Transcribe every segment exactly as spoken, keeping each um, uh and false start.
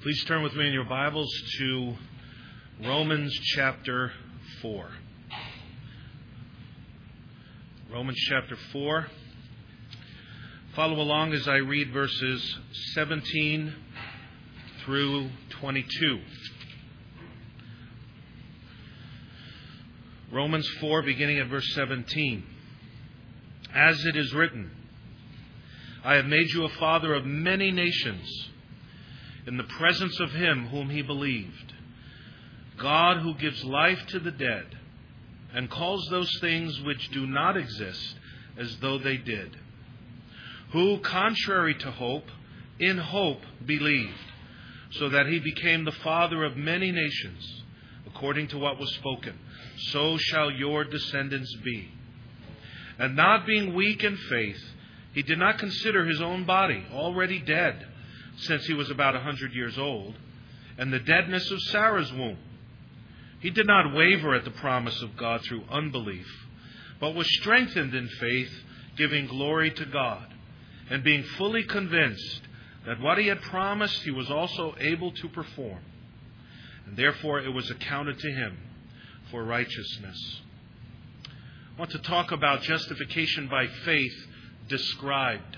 Please turn with me in your Bibles to Romans chapter four. Romans chapter four. Follow along as I read verses seventeen through twenty-two. Romans four, beginning at verse seventeen. As it is written, I have made you a father of many nations, in the presence of him whom he believed, God who gives life to the dead, and calls those things which do not exist as though they did, who, contrary to hope, in hope believed, so that he became the father of many nations, according to what was spoken, so shall your descendants be. And not being weak in faith, he did not consider his own body already dead, since he was about a hundred years old, and the deadness of Sarah's womb. He did not waver at the promise of God through unbelief, but was strengthened in faith, giving glory to God, and being fully convinced that what he had promised he was also able to perform. And therefore it was accounted to him for righteousness. I want to talk about justification by faith described.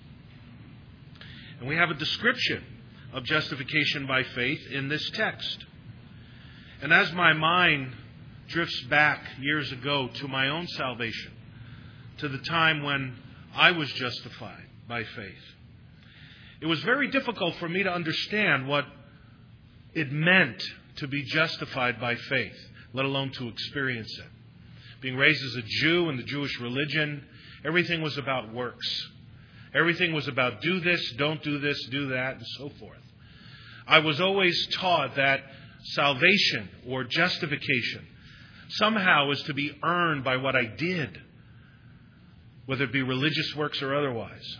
And we have a description of justification by faith in this text. And as my mind drifts back years ago to my own salvation, to the time when I was justified by faith, it was very difficult for me to understand what it meant to be justified by faith, let alone to experience it. Being raised as a Jew in the Jewish religion, everything was about works. Everything was about do this, don't do this, do that, and so forth. I was always taught that salvation or justification somehow is to be earned by what I did, whether it be religious works or otherwise.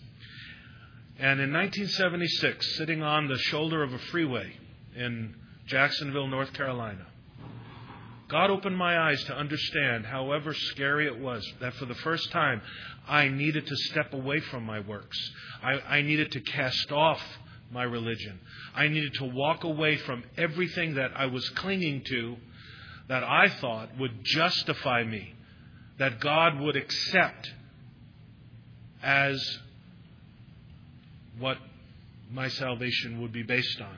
And in nineteen seventy-six, sitting on the shoulder of a freeway in Jacksonville, North Carolina, God opened my eyes to understand, however scary it was, that for the first time I needed to step away from my works. I, I needed to cast off my religion. I needed to walk away from everything that I was clinging to that I thought would justify me, that God would accept as what my salvation would be based on.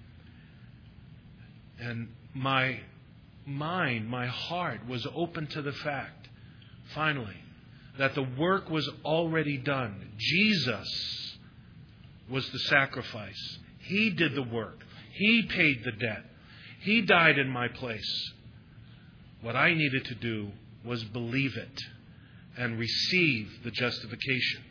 And my mind, my heart was open to the fact, finally, that the work was already done. Jesus was the sacrifice. He did the work. He paid the debt. He died in my place. What I needed to do was believe it and receive the justification.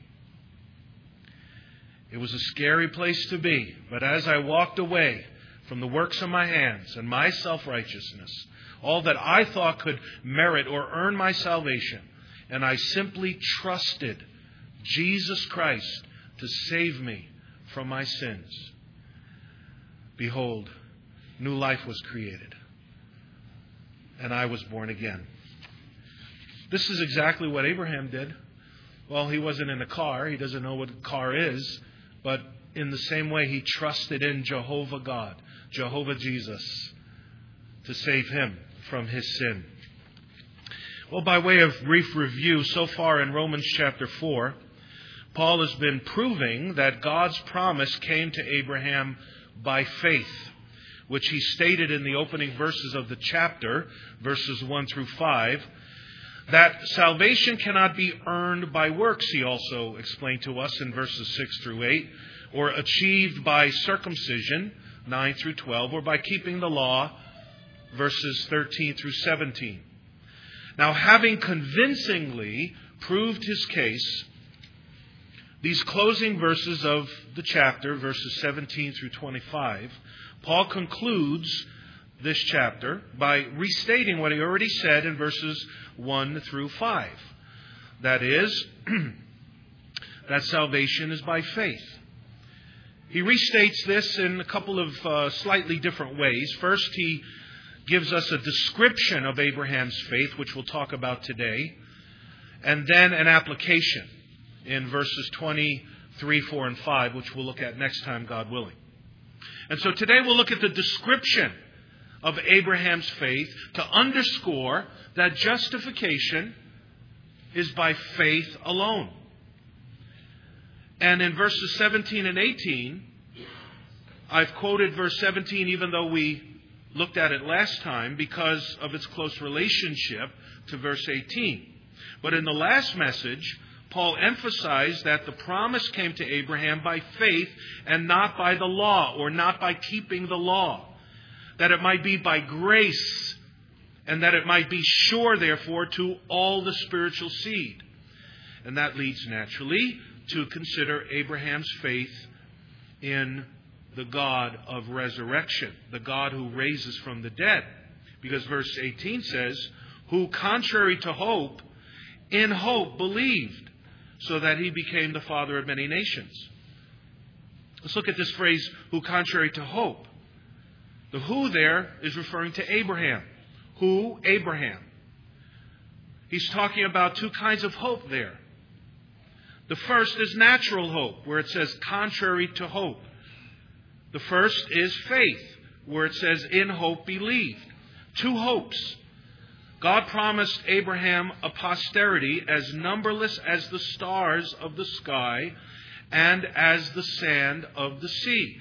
It was a scary place to be, but as I walked away from the works of my hands and my self-righteousness, all that I thought could merit or earn my salvation, and I simply trusted Jesus Christ to save me from my sins, behold, new life was created, and I was born again. This is exactly what Abraham did. Well, he wasn't in a car. He doesn't know what a car is. But in the same way, he trusted in Jehovah God, Jehovah Jesus, to save him from his sin. Well, by way of brief review, so far in Romans chapter four, Paul has been proving that God's promise came to Abraham by faith, which he stated in the opening verses of the chapter, verses one through five, that salvation cannot be earned by works, he also explained to us in verses six through eight, or achieved by circumcision, nine through twelve, or by keeping the law, verses thirteen through seventeen. Now, having convincingly proved his case, these closing verses of the chapter, verses seventeen through twenty-five, Paul concludes this chapter by restating what he already said in verses one through five. That is, that salvation is by faith. He restates this in a couple of uh, slightly different ways. First, he gives us a description of Abraham's faith, which we'll talk about today, and then an application in verses twenty-three, four, and five, which we'll look at next time, God willing. And so today we'll look at the description of Abraham's faith to underscore that justification is by faith alone. And in verses seventeen and eighteen, I've quoted verse seventeen even though we looked at it last time because of its close relationship to verse eighteen. But in the last message, Paul emphasized that the promise came to Abraham by faith and not by the law, or not by keeping the law. That it might be by grace, and that it might be sure, therefore, to all the spiritual seed. And that leads naturally to consider Abraham's faith in the God of resurrection, the God who raises from the dead. Because verse eighteen says, who contrary to hope, in hope believed, so that he became the father of many nations. Let's look at this phrase, who contrary to hope. The who there is referring to Abraham. Who? Abraham. He's talking about two kinds of hope there. The first is natural hope, where it says contrary to hope. The first is faith, where it says in hope believed. Two hopes. God promised Abraham a posterity as numberless as the stars of the sky and as the sand of the sea.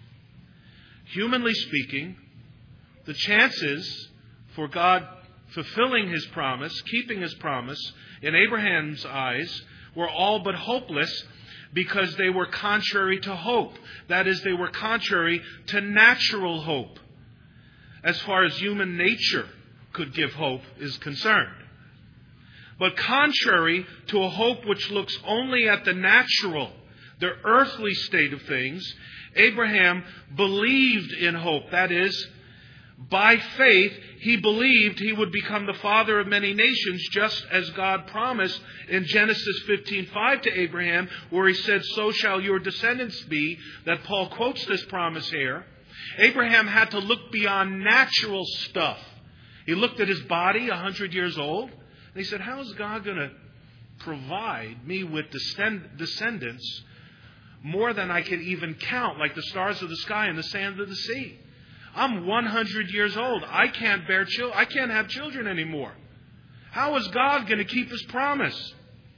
Humanly speaking, the chances for God fulfilling His promise, keeping His promise, in Abraham's eyes were all but hopeless because they were contrary to hope. That is, they were contrary to natural hope, as far as human nature could give hope is concerned. But contrary to a hope which looks only at the natural, the earthly state of things, Abraham believed in hope. That is, by faith, he believed he would become the father of many nations, just as God promised in Genesis fifteen five to Abraham, where he said, so shall your descendants be, that Paul quotes this promise here. Abraham had to look beyond natural stuff. He looked at his body, one hundred years old, and he said, how is God going to provide me with descend- descendants more than I could even count, like the stars of the sky and the sand of the sea? I'm one hundred years old. I can't bear children. I can't have children anymore. How is God going to keep His promise?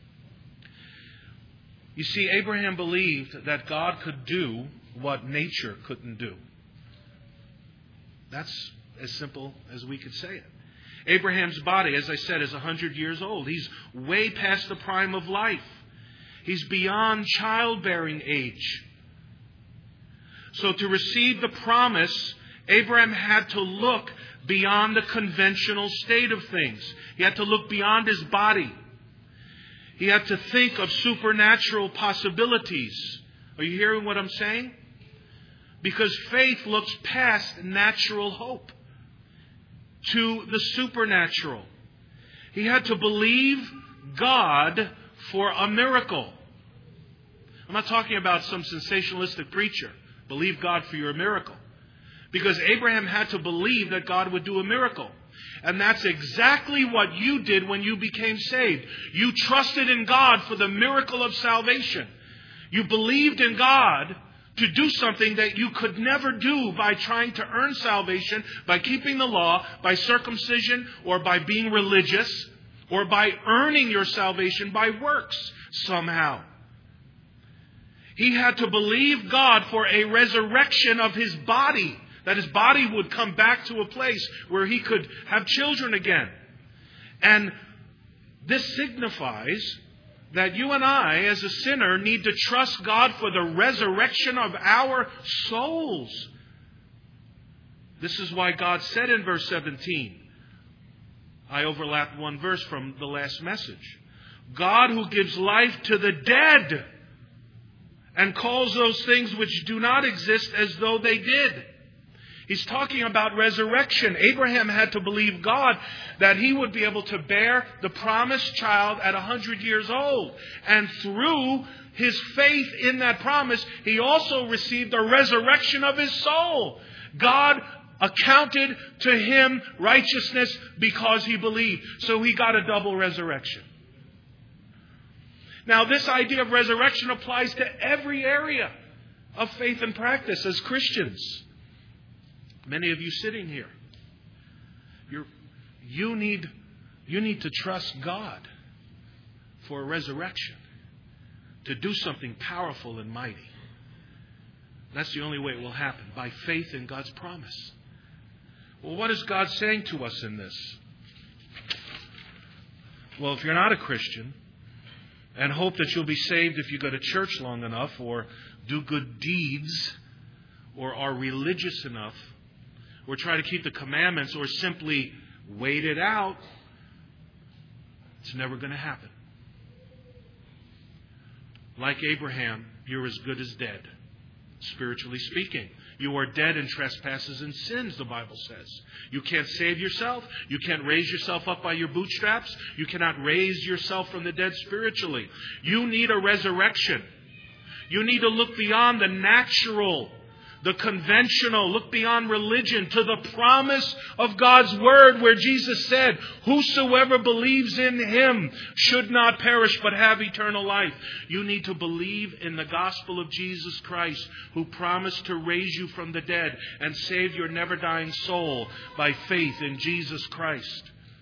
You see, Abraham believed that God could do what nature couldn't do. That's as simple as we could say it. Abraham's body, as I said, is one hundred years old. He's way past the prime of life. He's beyond childbearing age. So to receive the promise, Abraham had to look beyond the conventional state of things. He had to look beyond his body. He had to think of supernatural possibilities. Are you hearing what I'm saying? Because faith looks past natural hope to the supernatural. He had to believe God for a miracle. I'm not talking about some sensationalistic preacher. Believe God for your miracle. Because Abraham had to believe that God would do a miracle. And that's exactly what you did when you became saved. You trusted in God for the miracle of salvation. You believed in God to do something that you could never do by trying to earn salvation, by keeping the law, by circumcision, or by being religious, or by earning your salvation by works somehow. He had to believe God for a resurrection of his body, that his body would come back to a place where he could have children again. And this signifies that you and I, as a sinner, need to trust God for the resurrection of our souls. This is why God said in verse seventeen, I overlapped one verse from the last message, God who gives life to the dead and calls those things which do not exist as though they did. He's talking about resurrection. Abraham had to believe God that he would be able to bear the promised child at one hundred years old. And through his faith in that promise, he also received a resurrection of his soul. God accounted to him righteousness because he believed. So he got a double resurrection. Now, this idea of resurrection applies to every area of faith and practice as Christians. Many of you sitting here, you're, you need, you need to trust God for a resurrection, to do something powerful and mighty. That's the only way it will happen, by faith in God's promise. Well, what is God saying to us in this? Well, if you're not a Christian and hope that you'll be saved if you go to church long enough or do good deeds or are religious enough or try to keep the commandments or simply wait it out, it's never going to happen. Like Abraham, you're as good as dead, spiritually speaking. You are dead in trespasses and sins, the Bible says. You can't save yourself. You can't raise yourself up by your bootstraps. You cannot raise yourself from the dead spiritually. You need a resurrection. You need to look beyond the natural, the conventional, look beyond religion to the promise of God's Word, where Jesus said, whosoever believes in Him should not perish but have eternal life. You need to believe in the gospel of Jesus Christ, who promised to raise you from the dead and save your never-dying soul by faith in Jesus Christ.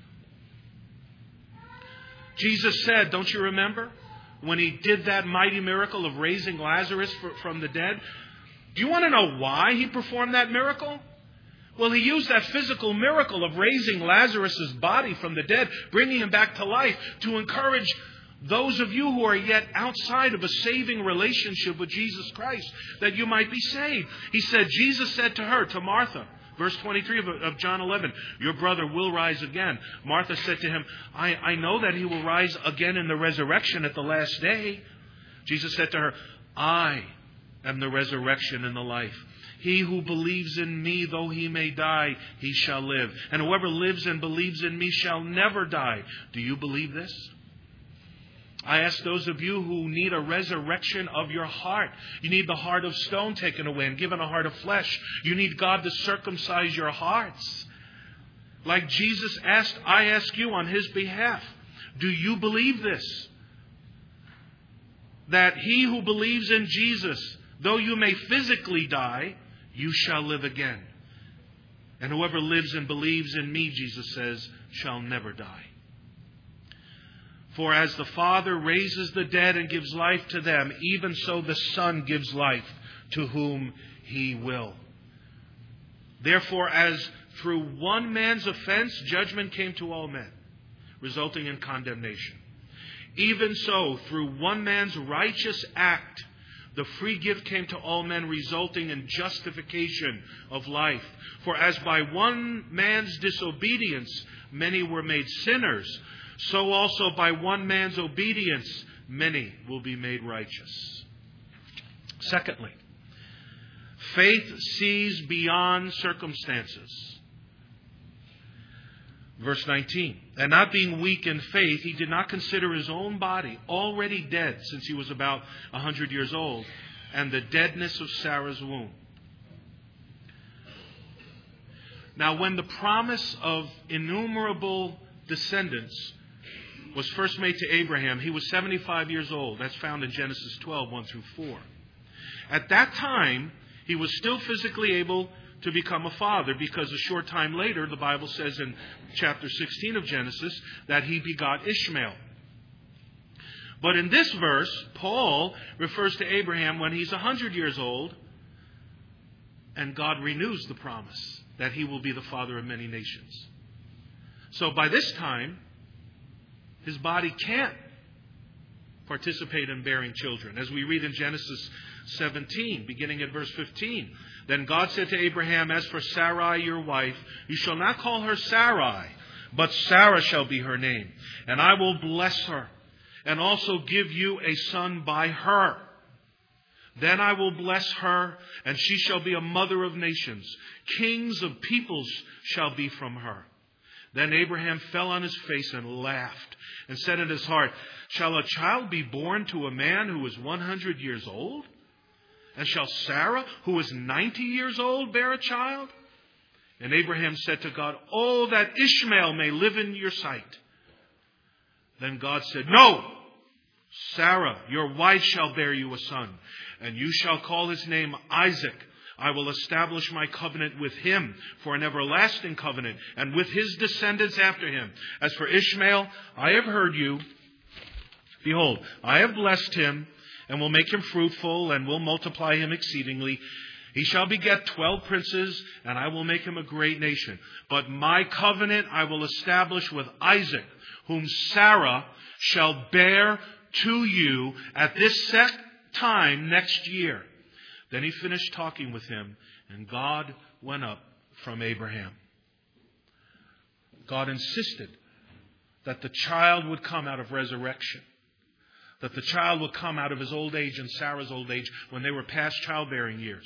Jesus said, don't you remember, when He did that mighty miracle of raising Lazarus from the dead? Do you want to know why He performed that miracle? Well, He used that physical miracle of raising Lazarus' body from the dead, bringing him back to life, to encourage those of you who are yet outside of a saving relationship with Jesus Christ, that you might be saved. He said, Jesus said to her, to Martha, verse twenty-three of, of John eleven, your brother will rise again. Martha said to Him, I, I know that he will rise again in the resurrection at the last day. Jesus said to her, I am the resurrection and the life. He who believes in me, though he may die, he shall live. And whoever lives and believes in me shall never die. Do you believe this? I ask those of you who need a resurrection of your heart. You need the heart of stone taken away and given a heart of flesh. You need God to circumcise your hearts. Like Jesus asked, I ask you on His behalf, do you believe this? That he who believes in Jesus, though you may physically die, you shall live again. And whoever lives and believes in me, Jesus says, shall never die. For as the Father raises the dead and gives life to them, even so the Son gives life to whom He will. Therefore, as through one man's offense, judgment came to all men, resulting in condemnation. Even so, through one man's righteous act, the free gift came to all men, resulting in justification of life. For as by one man's disobedience many were made sinners, so also by one man's obedience many will be made righteous. Secondly, faith sees beyond circumstances. Verse nineteen, and not being weak in faith, he did not consider his own body already dead since he was about a hundred years old, and the deadness of Sarah's womb. Now, when the promise of innumerable descendants was first made to Abraham, he was seventy-five years old. That's found in Genesis twelve, one through four. At that time, he was still physically able to become a father, because a short time later, the Bible says in chapter sixteen of Genesis, that he begot Ishmael. But in this verse, Paul refers to Abraham when he's one hundred years old, and God renews the promise that he will be the father of many nations. So by this time, his body can't participate in bearing children. As we read in Genesis seventeen, beginning at verse fifteen, then God said to Abraham, as for Sarai your wife, you shall not call her Sarai, but Sarah shall be her name. And I will bless her, and also give you a son by her. Then I will bless her, and she shall be a mother of nations. Kings of peoples shall be from her. Then Abraham fell on his face and laughed, and said in his heart, shall a child be born to a man who is one hundred years old? And shall Sarah, who is ninety years old, bear a child? And Abraham said to God, oh, that Ishmael may live in your sight. Then God said, no, Sarah, your wife, shall bear you a son, and you shall call his name Isaac. I will establish my covenant with him for an everlasting covenant, and with his descendants after him. As for Ishmael, I have heard you. Behold, I have blessed him, and will make him fruitful, and will multiply him exceedingly. He shall beget twelve princes, and I will make him a great nation. But my covenant I will establish with Isaac, whom Sarah shall bear to you at this set time next year. Then he finished talking with him, and God went up from Abraham. God insisted that the child would come out of resurrection, that the child would come out of his old age and Sarah's old age when they were past childbearing years.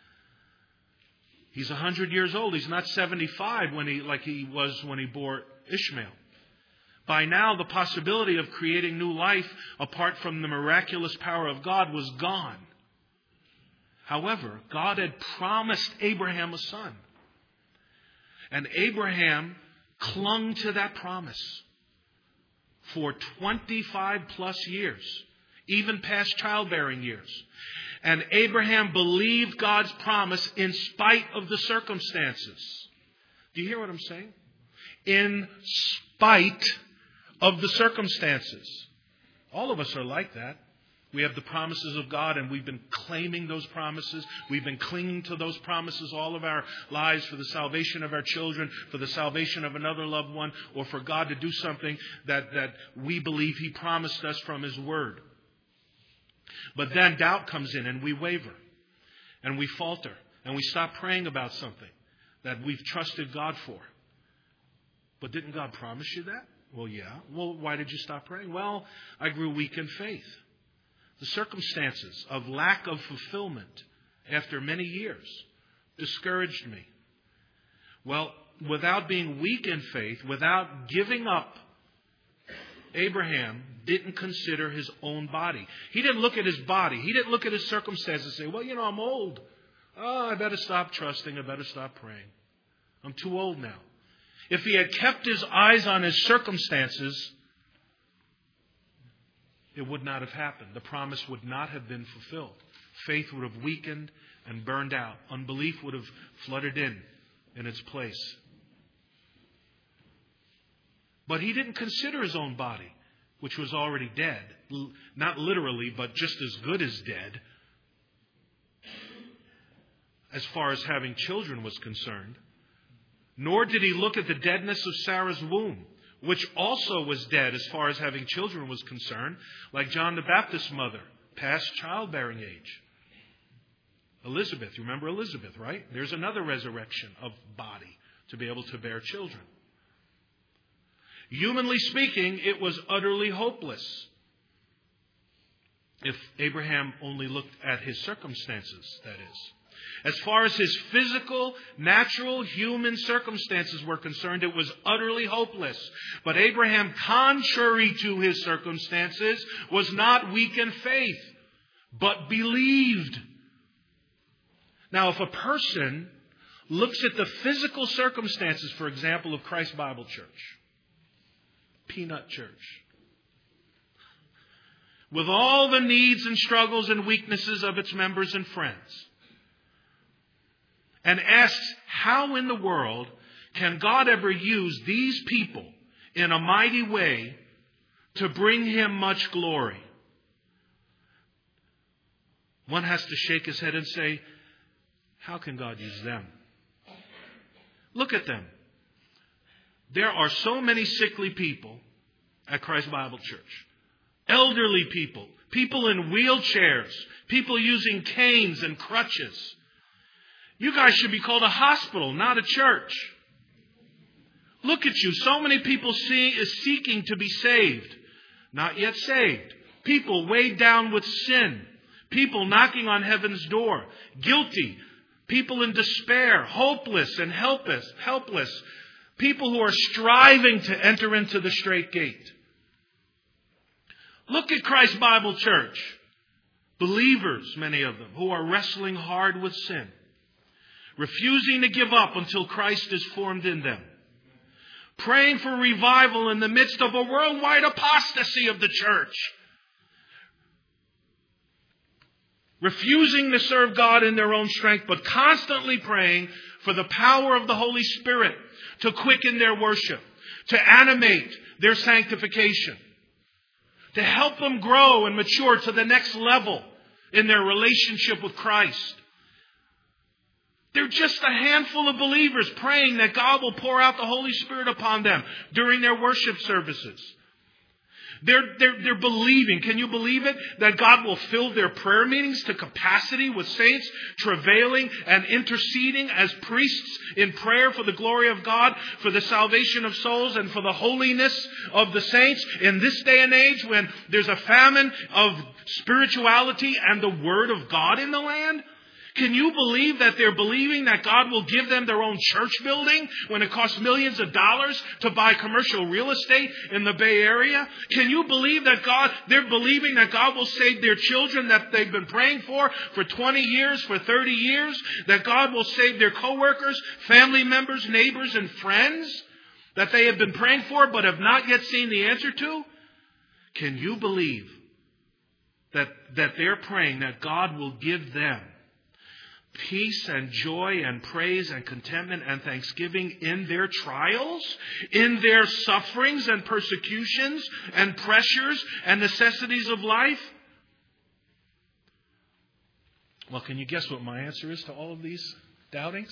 He's one hundred years old. He's not seventy-five when he, like he was when he bore Ishmael. By now, the possibility of creating new life apart from the miraculous power of God was gone. However, God had promised Abraham a son. And Abraham clung to that promise for twenty-five plus years, even past childbearing years. And Abraham believed God's promise in spite of the circumstances. Do you hear what I'm saying? In spite of the circumstances. All of us are like that. We have the promises of God, and we've been claiming those promises. We've been clinging to those promises all of our lives for the salvation of our children, for the salvation of another loved one, or for God to do something that, that we believe He promised us from His Word. But then doubt comes in, and we waver, and we falter, and we stop praying about something that we've trusted God for. But didn't God promise you that? Well, yeah. Well, why did you stop praying? Well, I grew weak in faith. The circumstances of lack of fulfillment after many years discouraged me. Well, without being weak in faith, without giving up, Abraham didn't consider his own body. He didn't look at his body. He didn't look at his circumstances and say, well, you know, I'm old. Oh, I better stop trusting. I better stop praying. I'm too old now. If he had kept his eyes on his circumstances, it would not have happened. The promise would not have been fulfilled. Faith would have weakened and burned out. Unbelief would have flooded in in its place. But he didn't consider his own body, which was already dead. Not literally, but just as good as dead, as far as having children was concerned. Nor did he look at the deadness of Sarah's womb, which also was dead as far as having children was concerned, like John the Baptist's mother, past childbearing age. Elizabeth, you remember Elizabeth, right? There's another resurrection of body to be able to bear children. Humanly speaking, it was utterly hopeless. If Abraham only looked at his circumstances, that is. As far as his physical, natural, human circumstances were concerned, it was utterly hopeless. But Abraham, contrary to his circumstances, was not weak in faith, but believed. Now, if a person looks at the physical circumstances, for example, of Christ Bible Church, Peanut Church, with all the needs and struggles and weaknesses of its members and friends, and asks, how in the world can God ever use these people in a mighty way to bring Him much glory? One has to shake his head and say, how can God use them? Look at them. There are so many sickly people at Christ Bible Church. Elderly people, people in wheelchairs, people using canes and crutches. You guys should be called a hospital, not a church. Look at you. So many people see, is seeking to be saved. Not yet saved. People weighed down with sin. People knocking on heaven's door. Guilty. People in despair. Hopeless and helpless. Helpless. People who are striving to enter into the straight gate. Look at Christ Bible Church. Believers, many of them, who are wrestling hard with sin. Refusing to give up until Christ is formed in them. Praying for revival in the midst of a worldwide apostasy of the church. refusing to serve God in their own strength, but constantly praying for the power of the Holy Spirit to quicken their worship, to animate their sanctification, to help them grow and mature to the next level in their relationship with Christ. They're just a handful of believers praying that God will pour out the Holy Spirit upon them during their worship services. They're, they're, they're believing, can you believe it, that God will fill their prayer meetings to capacity with saints travailing and interceding as priests in prayer for the glory of God, for the salvation of souls, and for the holiness of the saints in this day and age when there's a famine of spirituality and the Word of God in the land? Can you believe that they're believing that God will give them their own church building when it costs millions of dollars to buy commercial real estate in the Bay Area? Can you believe that God, they're believing that God will save their children that they've been praying for for twenty years, for thirty years? That God will save their coworkers, family members, neighbors, and friends that they have been praying for but have not yet seen the answer to? Can you believe that, that they're praying that God will give them peace and joy and praise and contentment and thanksgiving in their trials, in their sufferings and persecutions and pressures and necessities of life? Well, can you guess what my answer is to all of these doubtings?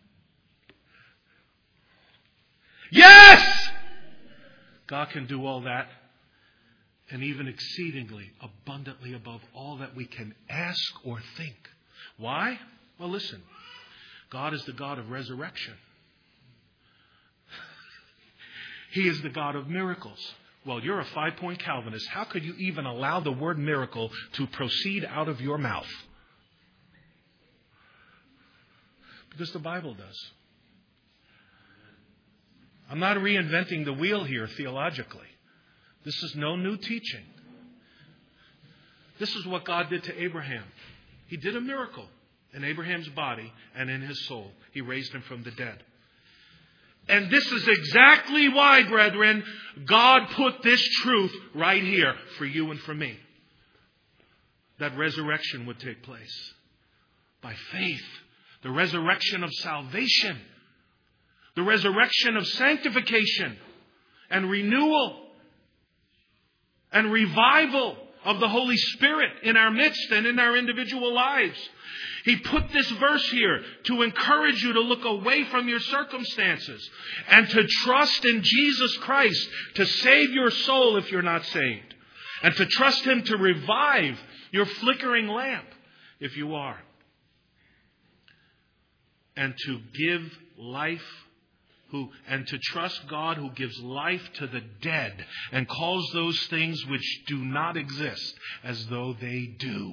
Yes! God can do all that and even exceedingly abundantly above all that we can ask or think. Why? Well, listen, God is the God of resurrection. He is the God of miracles. Well, you're a five-point Calvinist. How could you even allow the word miracle to proceed out of your mouth? Because the Bible does. I'm not reinventing the wheel here theologically. This is no new teaching. This is what God did to Abraham. He did a miracle in Abraham's body and in his soul. He raised him from the dead. And this is exactly why, brethren, God put this truth right here for you and for me. That resurrection would take place by faith. The resurrection of salvation. The resurrection of sanctification and renewal and revival of the Holy Spirit in our midst and in our individual lives. He put this verse here to encourage you to look away from your circumstances and to trust in Jesus Christ to save your soul if you're not saved. And to trust Him to revive your flickering lamp if you are. And to give life Who, and to trust God who gives life to the dead and calls those things which do not exist as though they do.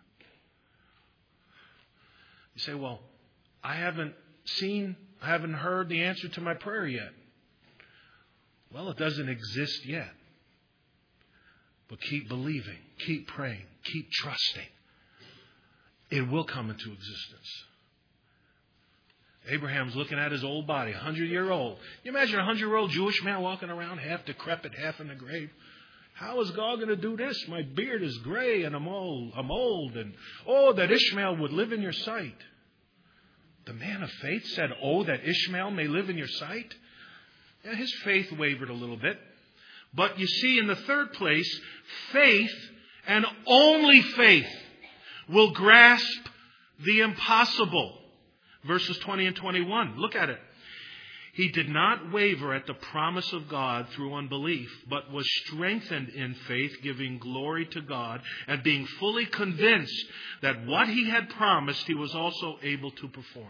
You say, well, I haven't seen, I haven't heard the answer to my prayer yet. Well, it doesn't exist yet. But keep believing, keep praying, keep trusting. It will come into existence. Abraham's looking at his old body, a hundred-year-old. You imagine a hundred-year-old Jewish man walking around half decrepit, half in the grave. How is God going to do this? My beard is gray and I'm old. I'm old. And oh, that Ishmael would live in your sight. The man of faith said, oh, that Ishmael may live in your sight. Yeah, his faith wavered a little bit. But you see, in the third place, faith and only faith will grasp the impossible. Verses twenty and twenty-one. Look at it. He did not waver at the promise of God through unbelief, but was strengthened in faith, giving glory to God, and being fully convinced that what he had promised he was also able to perform.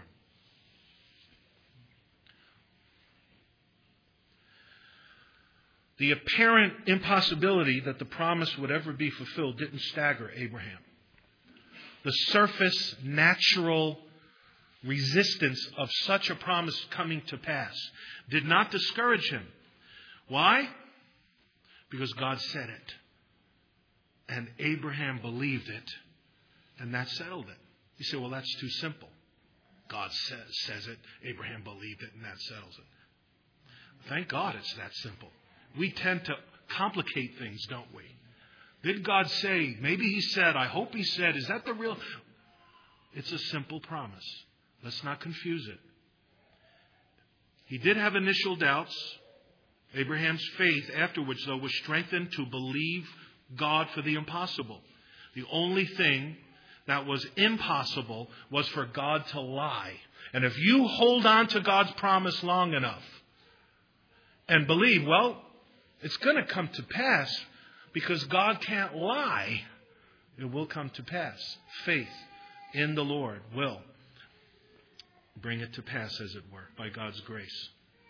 The apparent impossibility that the promise would ever be fulfilled didn't stagger Abraham. The surface, natural resistance of such a promise coming to pass did not discourage him. Why? Because God said it. And Abraham believed it. And that settled it. You say, well, that's too simple. God says, says it. Abraham believed it. And that settles it. Thank God it's that simple. We tend to complicate things, don't we? Did God say? Maybe He said. I hope He said. Is that the real? It's a simple promise. Let's not confuse it. He did have initial doubts. Abraham's faith afterwards, though, was strengthened to believe God for the impossible. The only thing that was impossible was for God to lie. And if you hold on to God's promise long enough and believe, well, it's going to come to pass because God can't lie, it will come to pass. Faith in the Lord will bring it to pass, as it were, by God's grace.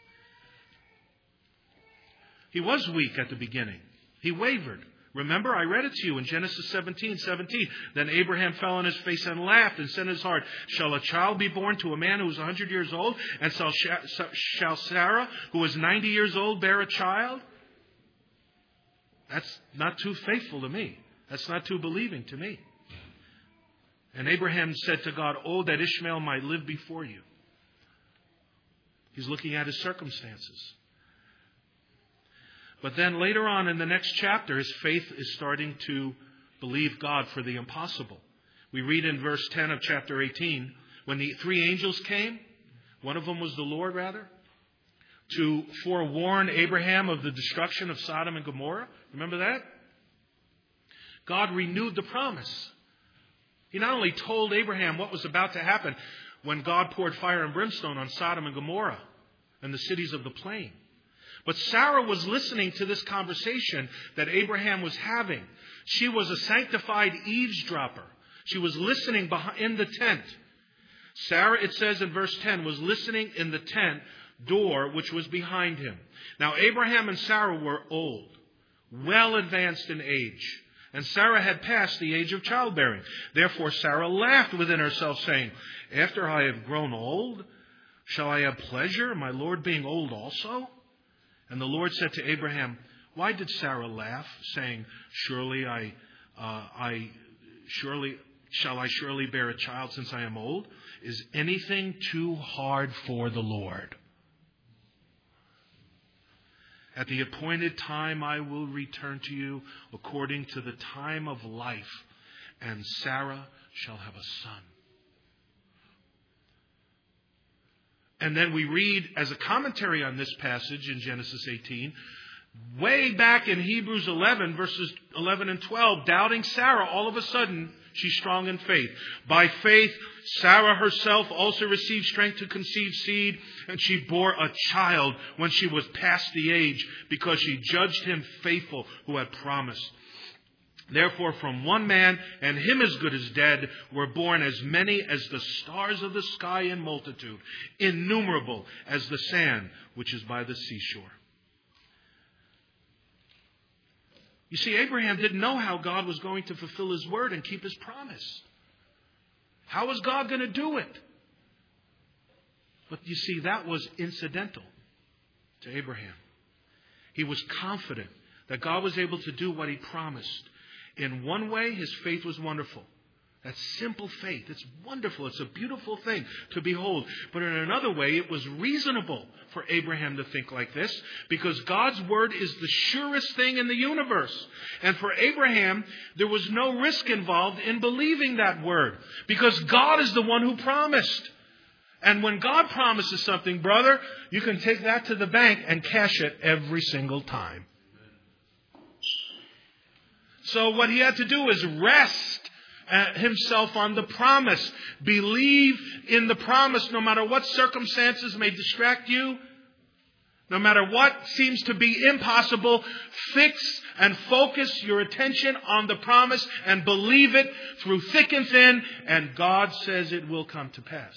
He was weak at the beginning. He wavered. Remember, I read it to you in Genesis seventeen seventeen. Then Abraham fell on his face and laughed and said in his heart, shall a child be born to a man who is one hundred years old? And shall Sarah, who is ninety years old, bear a child? That's not too faithful to me. That's not too believing to me. And Abraham said to God, oh, that Ishmael might live before you. He's looking at his circumstances. But then later on in the next chapter, his faith is starting to believe God for the impossible. We read in verse ten of chapter eighteen, when the three angels came, one of them was the Lord, rather, to forewarn Abraham of the destruction of Sodom and Gomorrah. Remember that? God renewed the promise. He not only told Abraham what was about to happen when God poured fire and brimstone on Sodom and Gomorrah and the cities of the plain, but Sarah was listening to this conversation that Abraham was having. She was a sanctified eavesdropper. She was listening in the tent. Sarah, it says in verse ten, was listening in the tent door which was behind him. Now Abraham and Sarah were old, well advanced in age, and Sarah had passed the age of childbearing. Therefore Sarah laughed within herself, saying, after I have grown old, shall I have pleasure, my Lord being old also? And the Lord said to Abraham, why did Sarah laugh, saying, surely I, uh, I, surely, shall I surely bear a child since I am old? Is anything too hard for the Lord? At the appointed time I will return to you according to the time of life, and Sarah shall have a son. And then we read, as a commentary on this passage in Genesis eighteen, way back in Hebrews eleven, verses eleven and twelve, doubting Sarah, all of a sudden, she's strong in faith. By faith, Sarah herself also received strength to conceive seed, and she bore a child when she was past the age, because she judged him faithful who had promised. Therefore, from one man, and him as good as dead, were born as many as the stars of the sky in multitude, innumerable as the sand which is by the seashore. You see, Abraham didn't know how God was going to fulfill his word and keep his promise. How was God going to do it? But you see, that was incidental to Abraham. He was confident that God was able to do what he promised. In one way, his faith was wonderful. That's simple faith. It's wonderful. It's a beautiful thing to behold. But in another way, it was reasonable for Abraham to think like this, because God's word is the surest thing in the universe. And for Abraham, there was no risk involved in believing that word, because God is the one who promised. And when God promises something, brother, you can take that to the bank and cash it every single time. So what he had to do is rest himself on the promise. Believe in the promise no matter what circumstances may distract you. No matter what seems to be impossible, fix and focus your attention on the promise and believe it through thick and thin, and God says it will come to pass.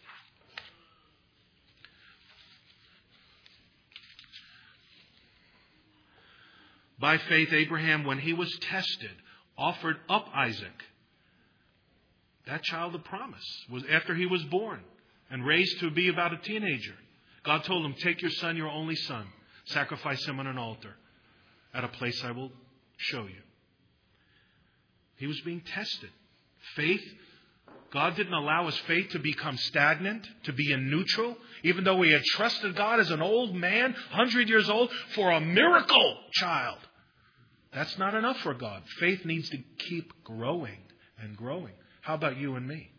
By faith, Abraham, when he was tested, offered up Isaac, that child of promise, was after he was born and raised to be about a teenager. God told him, take your son, your only son, sacrifice him on an altar at a place I will show you. He was being tested. Faith, God didn't allow his faith to become stagnant, to be in neutral, even though he had trusted God as an old man, one hundred years old, for a miracle child That's not enough for God. Faith needs to keep growing and growing. How about you and me?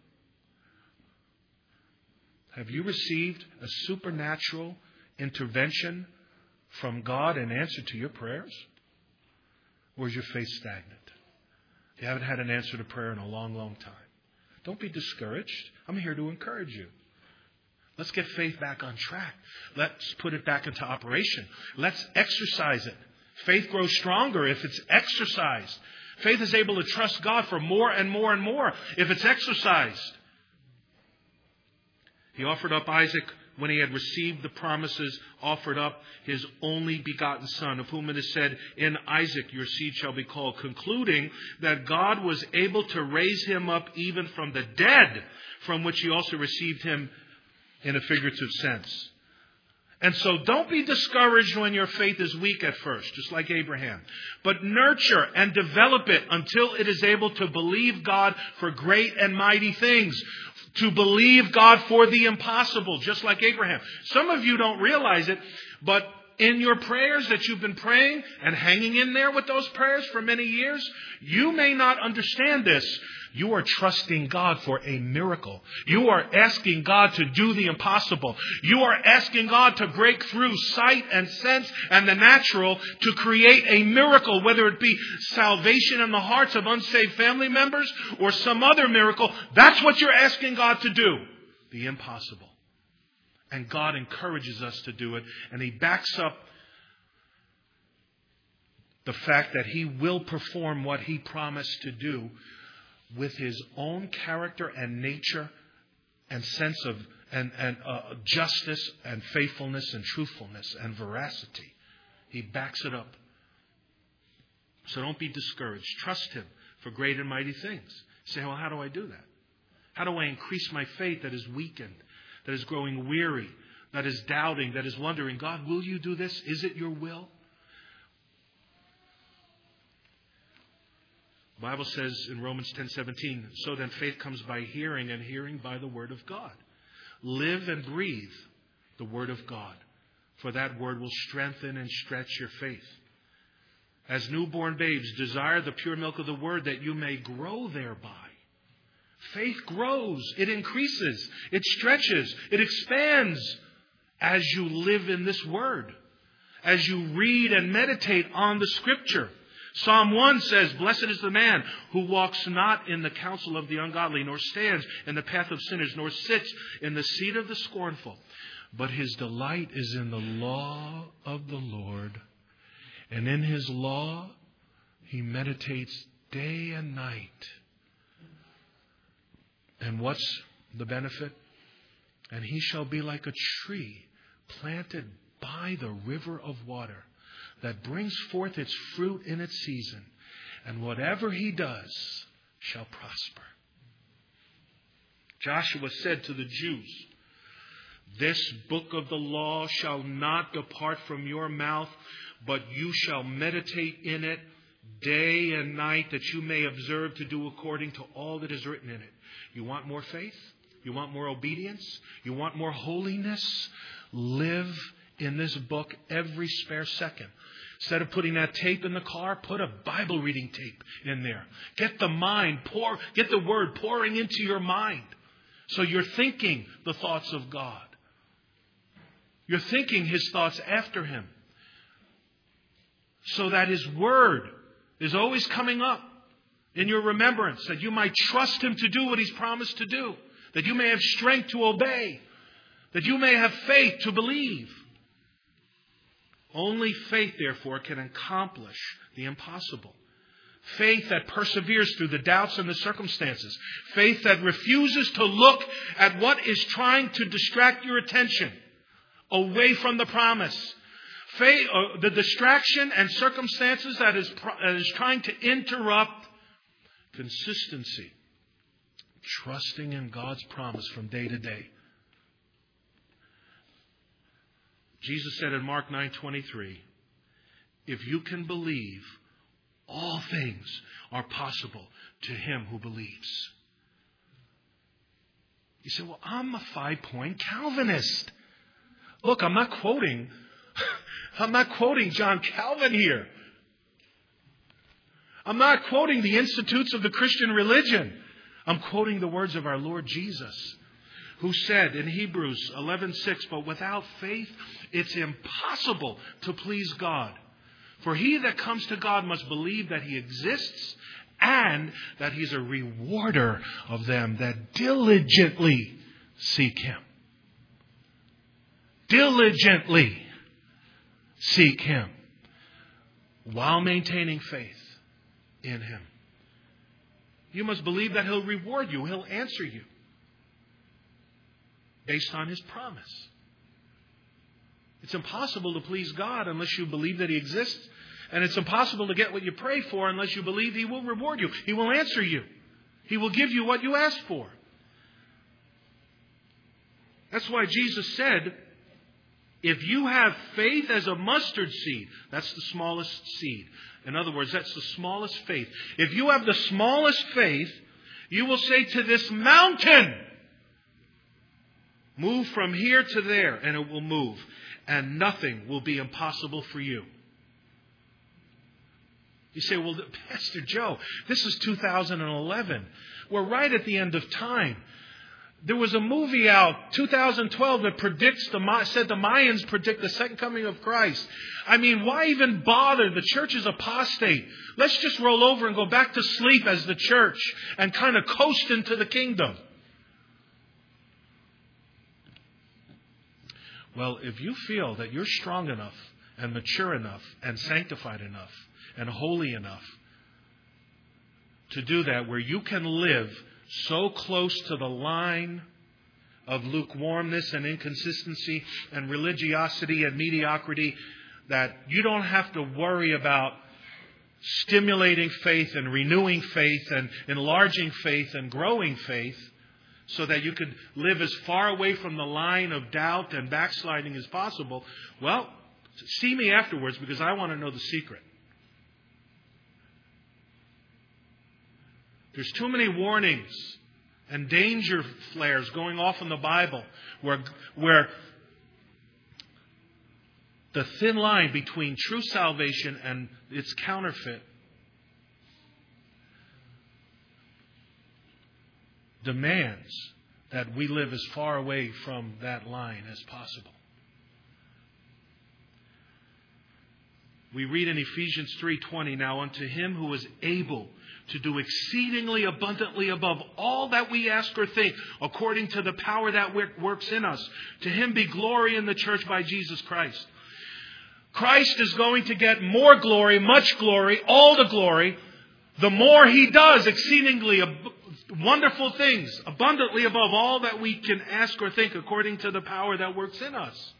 Have you received a supernatural intervention from God in answer to your prayers? Or is your faith stagnant? You haven't had an answer to prayer in a long, long time. Don't be discouraged. I'm here to encourage you. Let's get faith back on track. Let's put it back into operation. Let's exercise it. Faith grows stronger if it's exercised. Faith is able to trust God for more and more and more if it's exercised. He offered up Isaac when he had received the promises, offered up his only begotten son, of whom it is said, in Isaac your seed shall be called, concluding that God was able to raise him up even from the dead, from which he also received him in a figurative sense. And so don't be discouraged when your faith is weak at first, just like Abraham. But nurture and develop it until it is able to believe God for great and mighty things. To believe God for the impossible, just like Abraham. Some of you don't realize it, but in your prayers that you've been praying and hanging in there with those prayers for many years, you may not understand this. You are trusting God for a miracle. You are asking God to do the impossible. You are asking God to break through sight and sense and the natural to create a miracle, whether it be salvation in the hearts of unsaved family members or some other miracle. That's what you're asking God to do. The impossible. And God encourages us to do it. And He backs up the fact that He will perform what He promised to do with His own character and nature and sense of and, and uh, justice and faithfulness and truthfulness and veracity. He backs it up. So don't be discouraged. Trust Him for great and mighty things. Say, well, how do I do that? How do I increase my faith that is weakened, that is growing weary, that is doubting, that is wondering, God, will you do this? Is it your will? The Bible says in Romans ten seventeen, so then faith comes by hearing, and hearing by the word of God. Live and breathe the word of God, for that word will strengthen and stretch your faith. As newborn babes, desire the pure milk of the word that you may grow thereby. Faith grows, it increases, it stretches, it expands as you live in this word, as you read and meditate on the Scripture. Psalm one says, blessed is the man who walks not in the counsel of the ungodly, nor stands in the path of sinners, nor sits in the seat of the scornful. But his delight is in the law of the Lord. And in his law he meditates day and night. And what's the benefit? And he shall be like a tree planted by the river of water, that brings forth its fruit in its season, and whatever he does shall prosper. Joshua said to the Jews, this book of the law shall not depart from your mouth, but you shall meditate in it day and night, that you may observe to do according to all that is written in it. You want more faith? You want more obedience? You want more holiness? Live in this book every spare second. Instead of putting that tape in the car, put a Bible reading tape in there. Get the mind, pour, get the word pouring into your mind. So you're thinking the thoughts of God. You're thinking His thoughts after Him. So that His word is always coming up in your remembrance, that you might trust Him to do what He's promised to do. That you may have strength to obey. That you may have faith to believe. Only faith, therefore, can accomplish the impossible. Faith that perseveres through the doubts and the circumstances. Faith that refuses to look at what is trying to distract your attention away from the promise. Faith, uh, the distraction and circumstances that is, that is trying to interrupt consistency. Trusting in God's promise from day to day. Jesus said in Mark nine twenty-three, if you can believe, all things are possible to him who believes. You say, well, I'm a five-point Calvinist. Look, I'm not quoting, I'm not quoting John Calvin here. I'm not quoting the institutes of the Christian religion. I'm quoting the words of our Lord Jesus, who said in Hebrews eleven six, but without faith, it's impossible to please God. For he that comes to God must believe that he exists and that he's a rewarder of them that diligently seek him. Diligently seek him while maintaining faith in him. You must believe that he'll reward you. He'll answer you based on his promise. It's impossible to please God unless you believe that he exists. And it's impossible to get what you pray for unless you believe he will reward you. He will answer you. He will give you what you ask for. That's why Jesus said, if you have faith as a mustard seed, that's the smallest seed. In other words, that's the smallest faith. If you have the smallest faith, you will say to this mountain, move from here to there, and it will move. And nothing will be impossible for you. You say, well, Pastor Joe, this is two thousand eleven. We're right at the end of time. There was a movie out, two thousand twelve, that predicts the said the Mayans predict the second coming of Christ. I mean, why even bother? The church is apostate. Let's just roll over and go back to sleep as the church and kind of coast into the kingdom. Well, if you feel that you're strong enough and mature enough and sanctified enough and holy enough to do that, where you can live so close to the line of lukewarmness and inconsistency and religiosity and mediocrity that you don't have to worry about stimulating faith and renewing faith and enlarging faith and growing faith, so that you could live as far away from the line of doubt and backsliding as possible, well, see me afterwards, because I want to know the secret. There's too many warnings and danger flares going off in the Bible where, where the thin line between true salvation and its counterfeit demands that we live as far away from that line as possible. We read in Ephesians three twenty, now unto him who is able to do exceedingly abundantly above all that we ask or think, according to the power that works in us. To him be glory in the church by Jesus Christ. Christ is going to get more glory, much glory, all the glory, the more he does exceedingly ab- wonderful things, abundantly above all that we can ask or think, according to the power that works in us.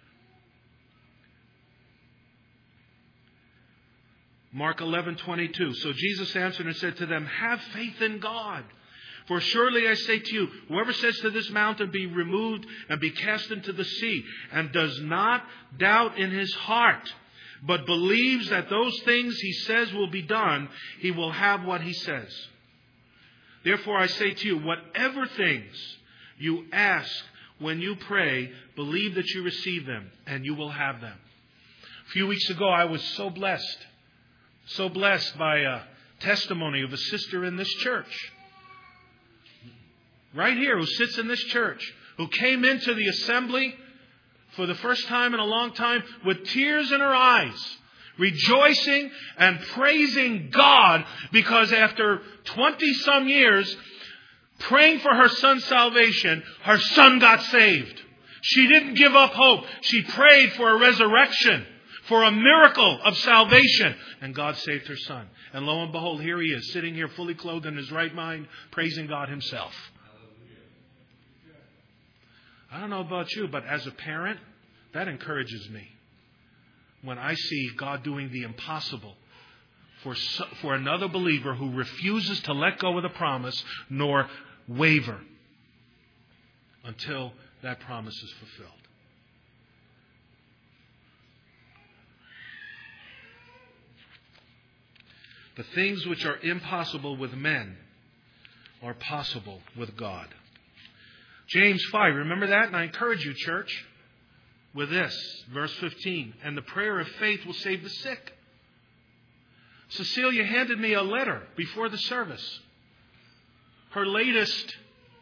Mark eleven twenty-two. So Jesus answered and said to them, have faith in God. For surely I say to you, whoever says to this mountain, be removed and be cast into the sea, and does not doubt in his heart, but believes that those things he says will be done, he will have what he says. Therefore I say to you, whatever things you ask when you pray, believe that you receive them, and you will have them. A few weeks ago, I was so blessed. So blessed by a testimony of a sister in this church. Right here, who sits in this church. Who came into the assembly for the first time in a long time with tears in her eyes. Rejoicing and praising God because after twenty some years praying for her son's salvation, her son got saved. She didn't give up hope. She prayed for a resurrection, for a miracle of salvation. And God saved her son. And lo and behold, here he is, sitting here fully clothed in his right mind, praising God himself. I don't know about you, but as a parent, that encourages me. When I see God doing the impossible for, for another believer who refuses to let go of the promise nor waver until that promise is fulfilled. The things which are impossible with men are possible with God. James five, remember that? And I encourage you, church, with this, verse fifteen. And the prayer of faith will save the sick. Cecilia handed me a letter before the service. Her latest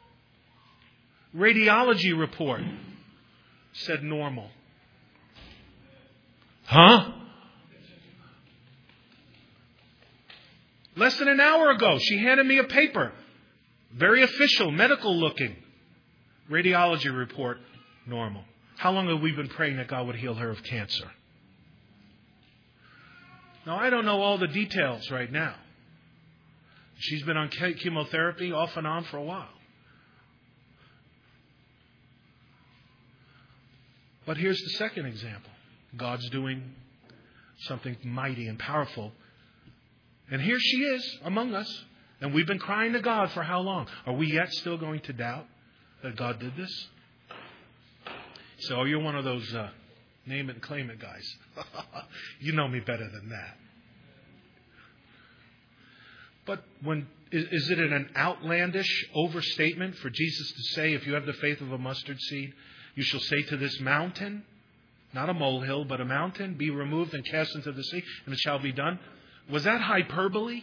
radiology report said normal. Huh? Less than an hour ago, she handed me a paper. Very official, medical looking. Radiology report, normal. How long have we been praying that God would heal her of cancer? Now, I don't know all the details right now. She's been on chemotherapy off and on for a while. But here's the second example. God's doing something mighty and powerful. And here she is among us. And we've been crying to God for how long? Are we yet still going to doubt that God did this? So you're one of those uh, name it and claim it guys. You know me better than that. But when is, is it an outlandish overstatement for Jesus to say, if you have the faith of a mustard seed, you shall say to this mountain, not a molehill, but a mountain, be removed and cast into the sea, and it shall be done? Was that hyperbole?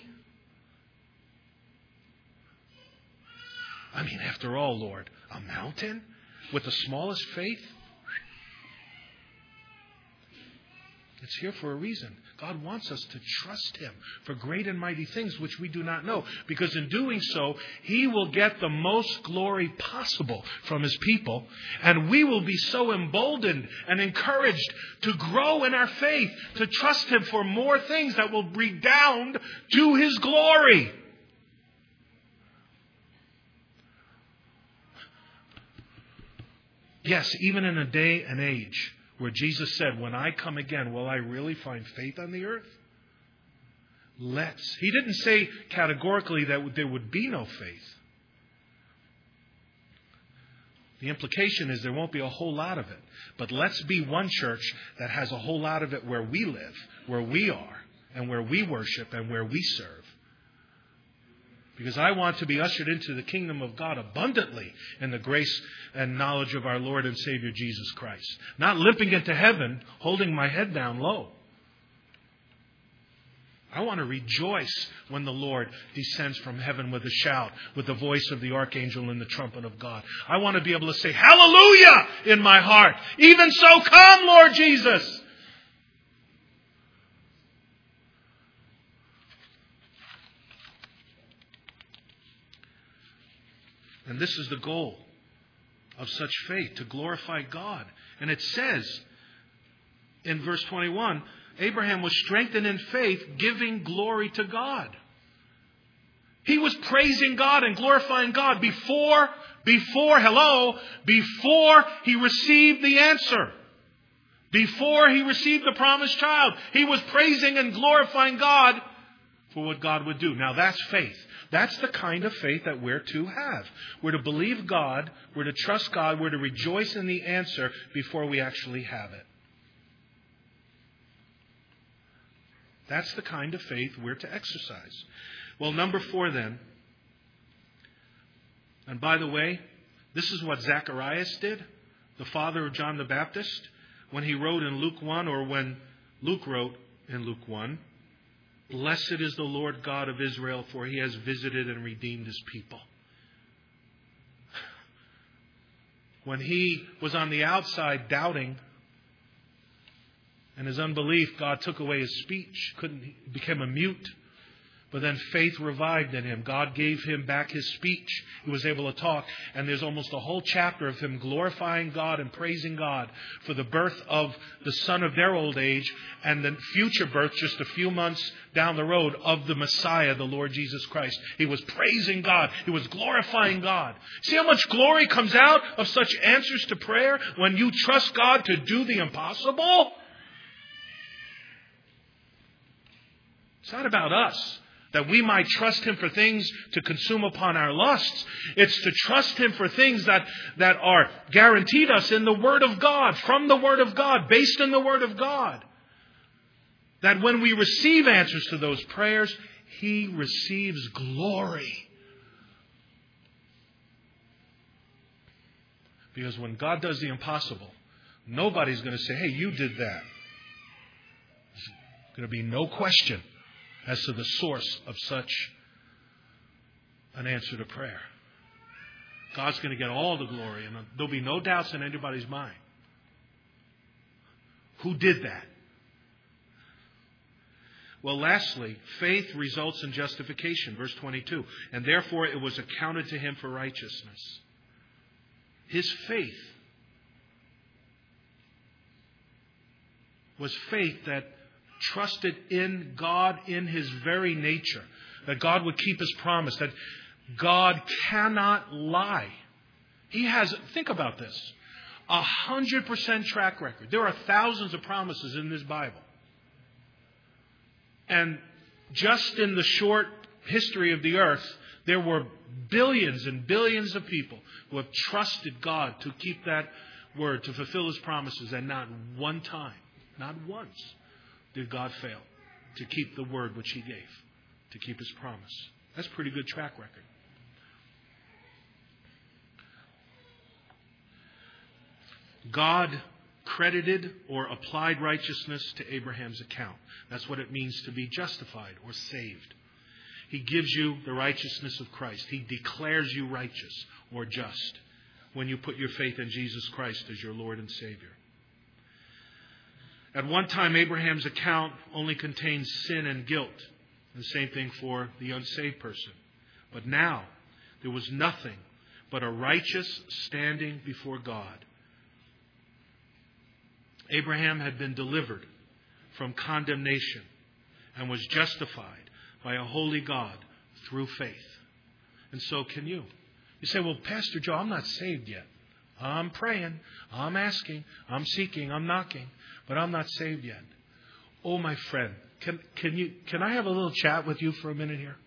I mean, after all, Lord, a mountain with the smallest faith? It's here for a reason. God wants us to trust Him for great and mighty things which we do not know. Because in doing so, He will get the most glory possible from His people. And we will be so emboldened and encouraged to grow in our faith, to trust Him for more things that will redound to His glory. Yes, even in a day and age where Jesus said, when I come again, will I really find faith on the earth? Let's. He didn't say categorically that there would be no faith. The implication is there won't be a whole lot of it. But let's be one church that has a whole lot of it where we live, where we are, and where we worship, and where we serve. Because I want to be ushered into the kingdom of God abundantly in the grace and knowledge of our Lord and Savior Jesus Christ. Not limping into heaven, holding my head down low. I want to rejoice when the Lord descends from heaven with a shout, with the voice of the archangel and the trumpet of God. I want to be able to say, hallelujah, in my heart. Even so, come, Lord Jesus. And this is the goal of such faith, to glorify God. And it says in verse twenty-one, Abraham was strengthened in faith, giving glory to God. He was praising God and glorifying God before, before, hello, before he received the answer. Before he received the promised child. He was praising and glorifying God for what God would do. Now that's faith. That's the kind of faith that we're to have. We're to believe God, we're to trust God, we're to rejoice in the answer before we actually have it. That's the kind of faith we're to exercise. Well, number four then. And by the way, this is what Zacharias did, the father of John the Baptist, when he wrote in Luke one, or when Luke wrote in Luke one. Blessed is the Lord God of Israel, for He has visited and redeemed His people. When he was on the outside doubting and his unbelief, God took away his speech, couldn't became a mute. But then faith revived in him. God gave him back his speech. He was able to talk. And there's almost a whole chapter of him glorifying God and praising God for the birth of the son of their old age and the future birth just a few months down the road of the Messiah, the Lord Jesus Christ. He was praising God. He was glorifying God. See how much glory comes out of such answers to prayer when you trust God to do the impossible? It's not about us, that we might trust Him for things to consume upon our lusts. It's to trust Him for things that, that are guaranteed us in the Word of God, from the Word of God, based in the Word of God. That when we receive answers to those prayers, He receives glory. Because when God does the impossible, nobody's going to say, hey, you did that. There's going to be no question as to the source of such an answer to prayer. God's going to get all the glory, and there'll be no doubts in anybody's mind. Who did that? Well, lastly, faith results in justification. Verse twenty-two. And therefore it was accounted to him for righteousness. His faith was faith that trusted in God in His very nature. That God would keep His promise. That God cannot lie. He has, think about this, a hundred percent track record. There are thousands of promises in this Bible. And just in the short history of the earth, there were billions and billions of people who have trusted God to keep that word, to fulfill His promises. And not one time, not once, did God fail to keep the word which He gave, to keep His promise. That's a pretty good track record. God credited or applied righteousness to Abraham's account. That's what it means to be justified or saved. He gives you the righteousness of Christ. He declares you righteous or just when you put your faith in Jesus Christ as your Lord and Savior. At one time, Abraham's account only contained sin and guilt. The same thing for the unsaved person. But now, there was nothing but a righteous standing before God. Abraham had been delivered from condemnation and was justified by a holy God through faith. And so can you. You say, well, Pastor Joe, I'm not saved yet. I'm praying, I'm asking, I'm seeking, I'm knocking, but I'm not saved yet. Oh, my friend, can, can you, can I have a little chat with you for a minute here?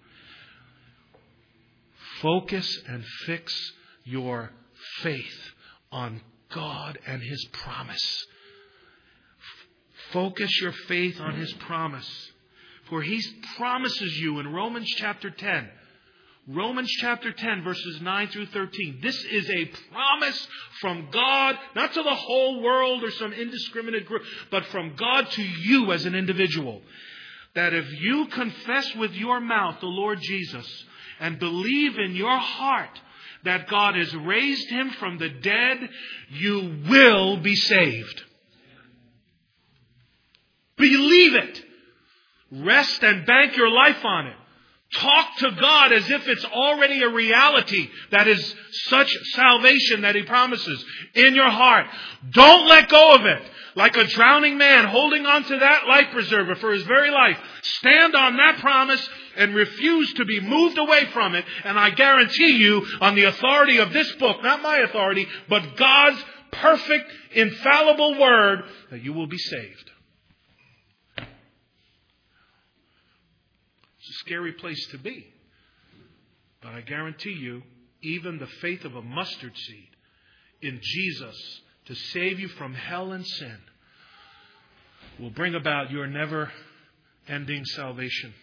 Focus and fix your faith on God and His promise. Focus your faith on His promise. For He promises you in Romans chapter ten. Romans chapter ten, verses nine through thirteen. This is a promise from God, not to the whole world or some indiscriminate group, but from God to you as an individual. That if you confess with your mouth the Lord Jesus and believe in your heart that God has raised Him from the dead, you will be saved. Believe it. Rest and bank your life on it. Talk to God as if it's already a reality that is such salvation that He promises in your heart. Don't let go of it. Like a drowning man holding on to that life preserver for his very life. Stand on that promise and refuse to be moved away from it. And I guarantee you, on the authority of this book, not my authority, but God's perfect, infallible word, that you will be saved. It's a scary place to be. But I guarantee you, even the faith of a mustard seed in Jesus to save you from hell and sin will bring about your never-ending salvation.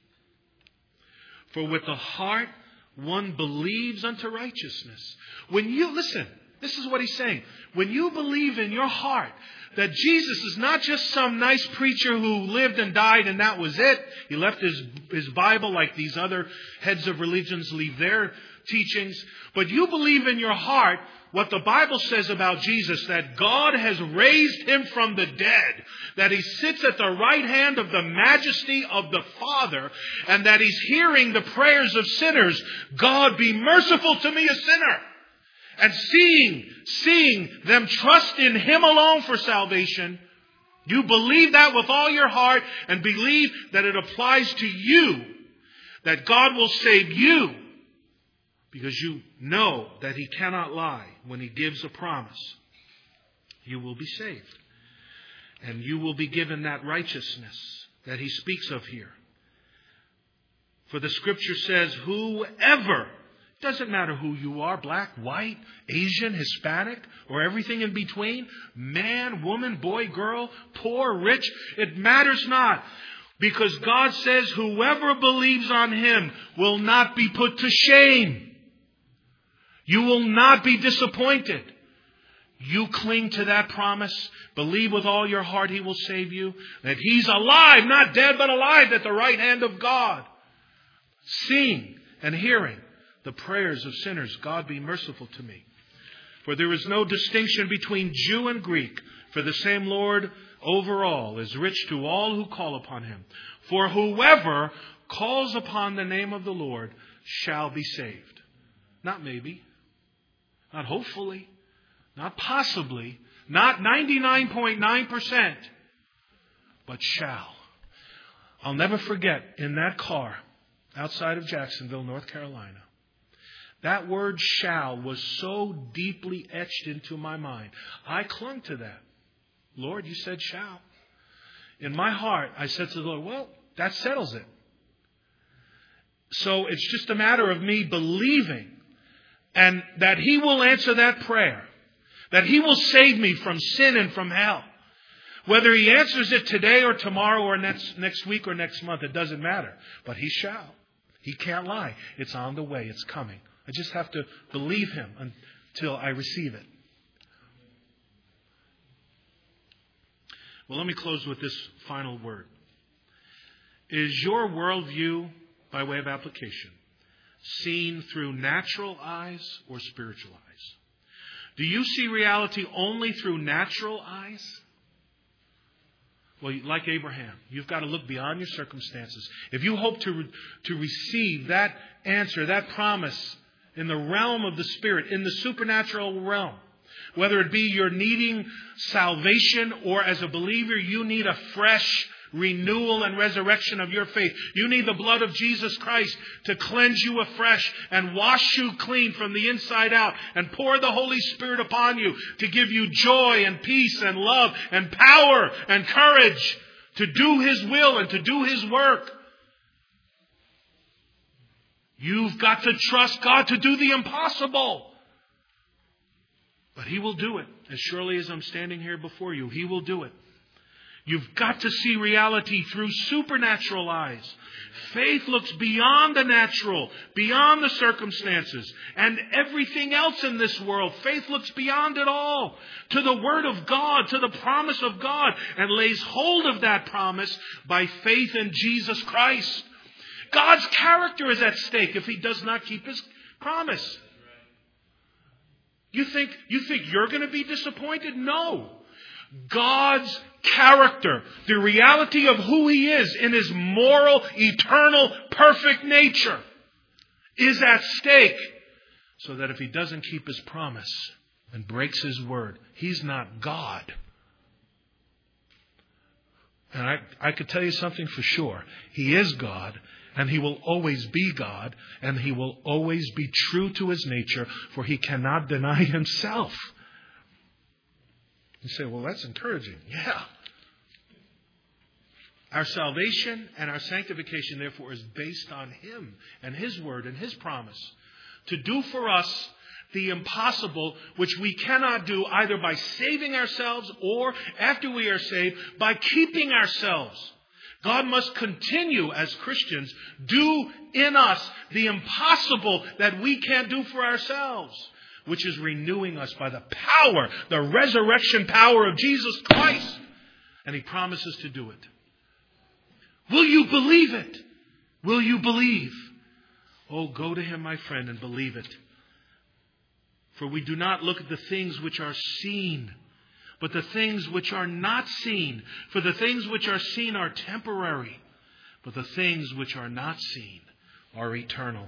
For with the heart one believes unto righteousness. When you, listen, this is what he's saying. When you believe in your heart that Jesus is not just some nice preacher who lived and died and that was it. He left his, his Bible like these other heads of religions leave their teachings. But you believe in your heart what the Bible says about Jesus, that God has raised Him from the dead, that He sits at the right hand of the majesty of the Father, and that He's hearing the prayers of sinners. God, be merciful to me, a sinner. And seeing, seeing them trust in Him alone for salvation, you believe that with all your heart and believe that it applies to you, that God will save you because you know that He cannot lie when He gives a promise. You will be saved. And you will be given that righteousness that He speaks of here. For the Scripture says, whoever, doesn't matter who you are, black, white, Asian, Hispanic, or everything in between, man, woman, boy, girl, poor, rich, it matters not. Because God says whoever believes on Him will not be put to shame. You will not be disappointed. You cling to that promise. Believe with all your heart He will save you. That He's alive, not dead, but alive at the right hand of God. Seeing and hearing the prayers of sinners. God, be merciful to me. For there is no distinction between Jew and Greek. For the same Lord over all is rich to all who call upon Him. For whoever calls upon the name of the Lord shall be saved. Not maybe. Not hopefully. Not possibly. Not ninety-nine point nine percent. But shall. I'll never forget in that car outside of Jacksonville, North Carolina. That word shall was so deeply etched into my mind. I clung to that. Lord, you said shall. In my heart, I said to the Lord, well, that settles it. So it's just a matter of me believing and that He will answer that prayer. That He will save me from sin and from hell. Whether He answers it today or tomorrow or next, next week or next month, it doesn't matter. But He shall. He can't lie. It's on the way. It's coming. I just have to believe Him until I receive it. Well, let me close with this final word. Is your worldview, by way of application, seen through natural eyes or spiritual eyes? Do you see reality only through natural eyes? Well, like Abraham, you've got to look beyond your circumstances. If you hope to, to receive that answer, that promise in the realm of the Spirit, in the supernatural realm, whether it be you're needing salvation or as a believer you need a fresh renewal and resurrection of your faith. You need the blood of Jesus Christ to cleanse you afresh and wash you clean from the inside out and pour the Holy Spirit upon you to give you joy and peace and love and power and courage to do His will and to do His work. You've got to trust God to do the impossible. But He will do it. As surely as I'm standing here before you, He will do it. You've got to see reality through supernatural eyes. Faith looks beyond the natural, beyond the circumstances, and everything else in this world. Faith looks beyond it all to the Word of God, to the promise of God, and lays hold of that promise by faith in Jesus Christ. God's character is at stake if He does not keep His promise. You think, you think you're going to be disappointed? No. God's character, the reality of who He is in His moral, eternal, perfect nature is at stake. So that if He doesn't keep His promise and breaks His word, He's not God. And I, I could tell you something for sure. He is God. And He will always be God. And He will always be true to His nature. For He cannot deny Himself. You say, well, that's encouraging. Yeah. Our salvation and our sanctification, therefore, is based on Him and His word and His promise to do for us the impossible, which we cannot do either by saving ourselves or, after we are saved, by keeping ourselves. God must continue, as Christians, do in us the impossible that we can't do for ourselves, which is renewing us by the power, the resurrection power of Jesus Christ. And He promises to do it. Will you believe it? Will you believe? Oh, go to Him, my friend, and believe it. For we do not look at the things which are seen, but the things which are not seen. For the things which are seen are temporary, but the things which are not seen are eternal.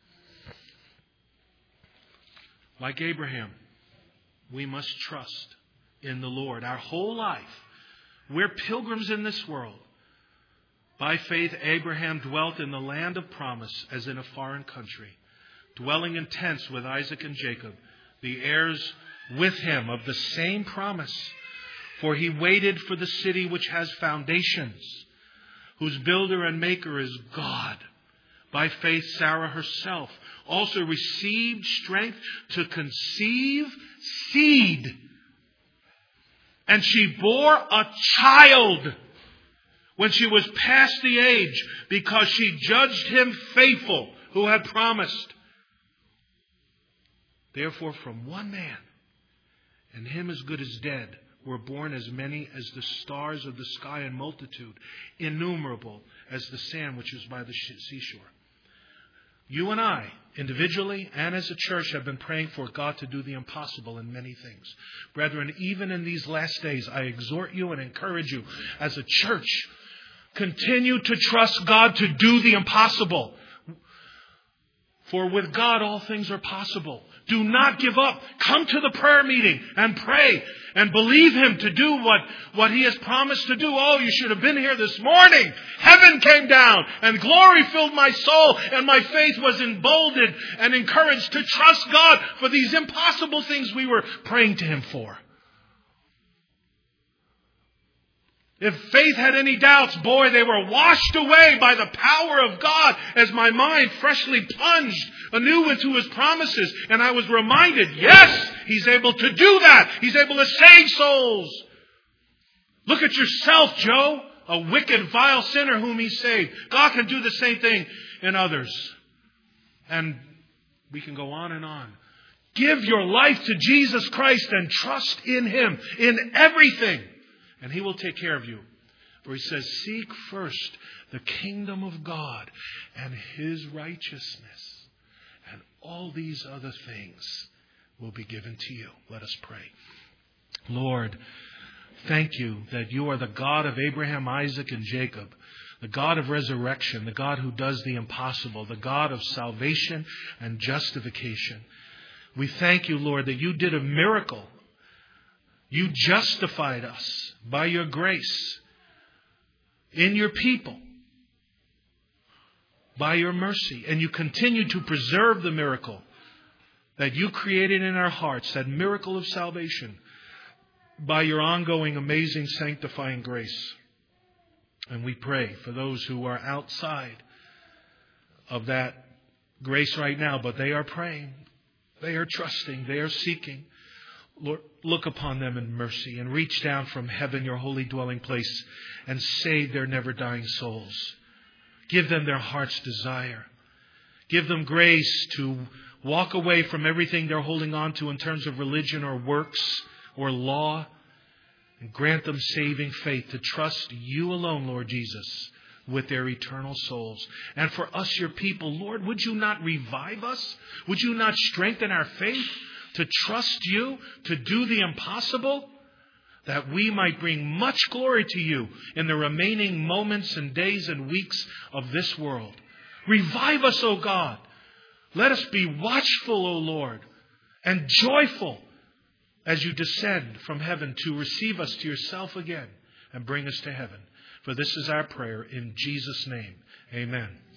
Like Abraham, we must trust in the Lord our whole life. We're pilgrims in this world. By faith, Abraham dwelt in the land of promise as in a foreign country, dwelling in tents with Isaac and Jacob, the heirs with him of the same promise. For he waited for the city which has foundations, whose builder and maker is God. By faith, Sarah herself also received strength to conceive seed. And she bore a child when she was past the age, because she judged him faithful who had promised. Therefore, from one man, and him as good as dead were born as many as the stars of the sky in multitude, innumerable as the sand which is by the seashore. You and I, individually and as a church, have been praying for God to do the impossible in many things. Brethren, even in these last days, I exhort you and encourage you as a church, continue to trust God to do the impossible. For with God, all things are possible. Do not give up. Come to the prayer meeting and pray and believe Him to do what, what He has promised to do. Oh, you should have been here this morning. Heaven came down and glory filled my soul, and my faith was emboldened and encouraged to trust God for these impossible things we were praying to Him for. If faith had any doubts, boy, they were washed away by the power of God as my mind freshly plunged anew into His promises. And I was reminded, yes, He's able to do that. He's able to save souls. Look at yourself, Joe, a wicked, vile sinner whom He saved. God can do the same thing in others. And we can go on and on. Give your life to Jesus Christ and trust in Him in everything. And He will take care of you. For He says, seek first the kingdom of God and His righteousness. And all these other things will be given to you. Let us pray. Lord, thank you that you are the God of Abraham, Isaac, and Jacob. The God of resurrection. The God who does the impossible. The God of salvation and justification. We thank you, Lord, that you did a miracle. You justified us by your grace in your people, by your mercy. And you continue to preserve the miracle that you created in our hearts, that miracle of salvation, by your ongoing, amazing, sanctifying grace. And we pray for those who are outside of that grace right now, but they are praying, they are trusting, they are seeking. Lord, look upon them in mercy and reach down from heaven, your holy dwelling place, and save their never-dying souls. Give them their heart's desire. Give them grace to walk away from everything they're holding on to in terms of religion or works or law, and grant them saving faith to trust you alone, Lord Jesus, with their eternal souls. And for us, your people, Lord, would you not revive us? Would you not strengthen our faith to trust you, to do the impossible, that we might bring much glory to you in the remaining moments and days and weeks of this world. Revive us, O God. Let us be watchful, O Lord, and joyful as you descend from heaven to receive us to yourself again and bring us to heaven. For this is our prayer in Jesus' name. Amen.